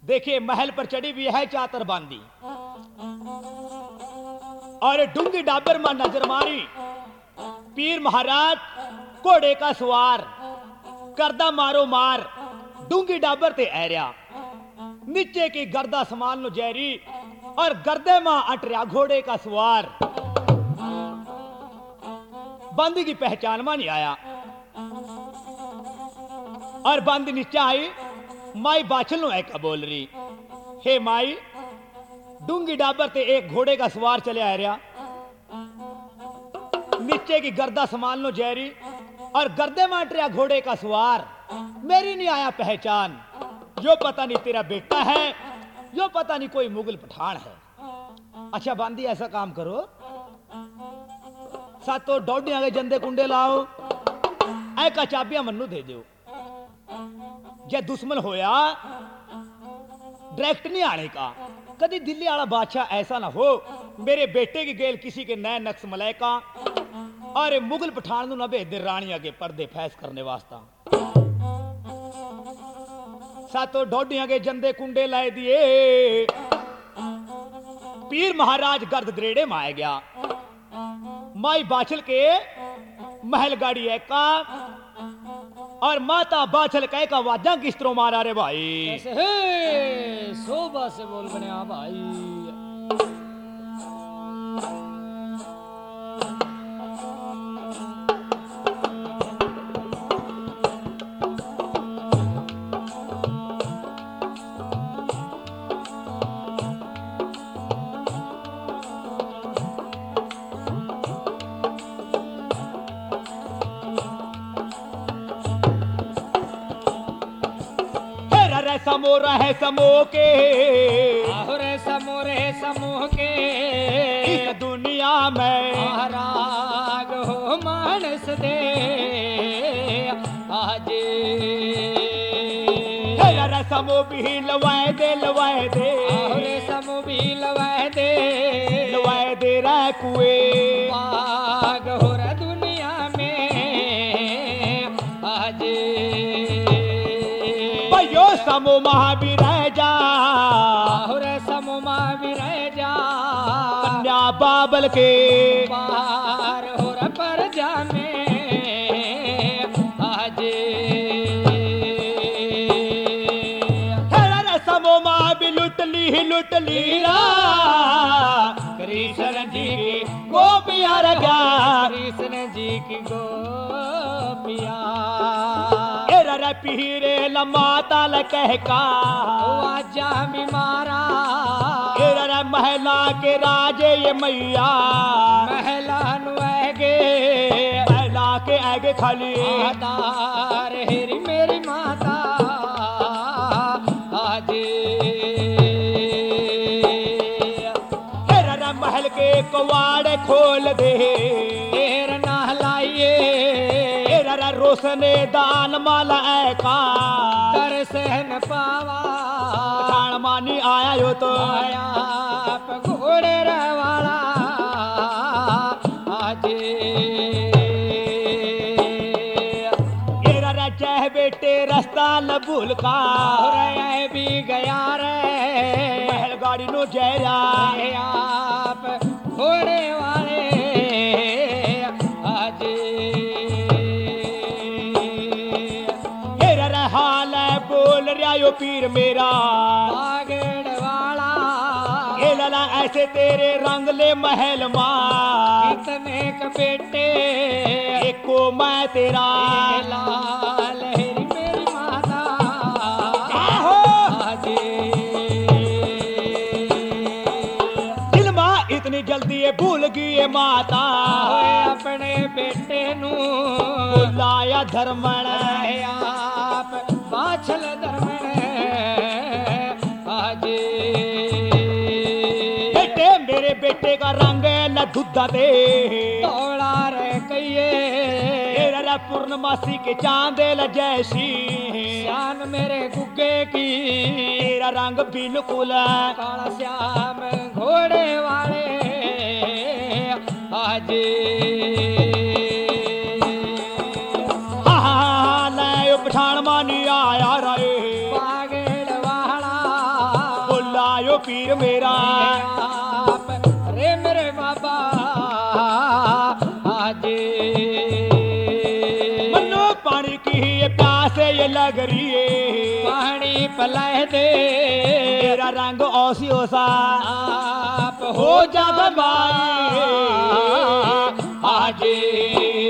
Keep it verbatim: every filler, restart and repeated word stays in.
देखिए महल पर चढ़ी हुई है चातर बांधी और डूंगी डाबर में नजर मारी। पीर महाराज घोड़े का सवार करदा मारो मार डूंगी डाबर ते एरिया नीचे की गर्दा समान नो जैरी और गर्दे मां अटरिया घोड़े का सवार। बांदी की पहचान में नहीं आया और बांदी नीचे आई। माई बाछल नो ऐका बोल रही, हे माई डूंगी डाबर ते एक घोड़े का सवार चले आ रहा नीचे की गर्दा समान लो जैरी और गर्दे माटरिया घोड़े का सवार। मेरी नहीं आया पहचान, यो पता नहीं तेरा बेटा है, यो पता नहीं कोई मुगल पठान है। अच्छा बांदी ऐसा काम करो, सातो डोडी आगे जंदे कुंडे लाओ, ऐ का चाबियां मन्नू दे दो। जे दुश्मन होया डायरेक्ट नहीं आने का। कभी दिल्ली वाला बादशाह ऐसा ना हो मेरे बेटे की गेल किसी के नए नक्श मलैका और मुगल पठान ना भेज दे रानी आगे पर्दे फैस करने वास्ता। सातों ढोडियां के जंदे कुंडे लाए दिए। पीर महाराज गर्द दरेड़े में आ गया। माई बाछल के महल गाड़ी है का और माता बाछल कह का वाजा किस तरह मारा रे भाई। ऐसे हे सोबा से बोल बने आ भाई। समो रहे समो के आहुरे समो रहे समो के इस दुनिया में महाराग हो मानस दे आजे रे समो भी लवाए दे लवाए दे आहुरे समो भी लवाए दे लवाए दे रे कुए बाग हो रे दुनिया में आजे यो समो महावीर जा आहुरे समो महावीर जा कन्या बाबल के पार हो रे पर जामे आजे रे समो महावीर लुट ली लुट ली कृष्ण जी की गोपिया रगा कृष्ण जी की गोपिया पीरे लमाता ल कह का आजा मी मारा एरा महला के राजे ये मैया महला नु आगे महला के आगे खाली आधार हेरी मेरी माता आजे एरा महल के कवाड़ खोल दे तेर नहलाइए रोशने दान माला ऐका कर सहन पावा पठान मानी आया यो तो आया आप घोड़े रहवाला आजे एरा चाह बेटे रास्ता न भूल का रह भी गया रे महल गाड़ी नो जयरा आप घोड़े वाले आजे हाल है बोल रहा यो पीर मेरा आगड़ वाला ये लला ऐसे तेरे रंग ले महल मां कितने क बेटे एको मैं तेरा लाल हेरी मेरी माता हो आजे दिल मां इतनी जल्दी ये भूल गई ये माता अपने बेटे नू लाया धर्मण आप बाछल धर्मण आजे बेटे मेरे बेटे का रंग न दुद्धा दे तोड़ा रे कहिए तेरा पूर्णमासी के चांदे ल जैसी शान मेरे गुग्गे की तेरा रंग बिल्कुल काला श्याम घोड़े वाले आजे पठान मानी आया रे पागड़ वाला आयो पीर मेरा आप रे मेरे बाबा आजे मनो पानी की ये प्यास ये लग रही है पानी पिलाए दे तेरा रंग औसी ओसा आप हो जा भाई आजे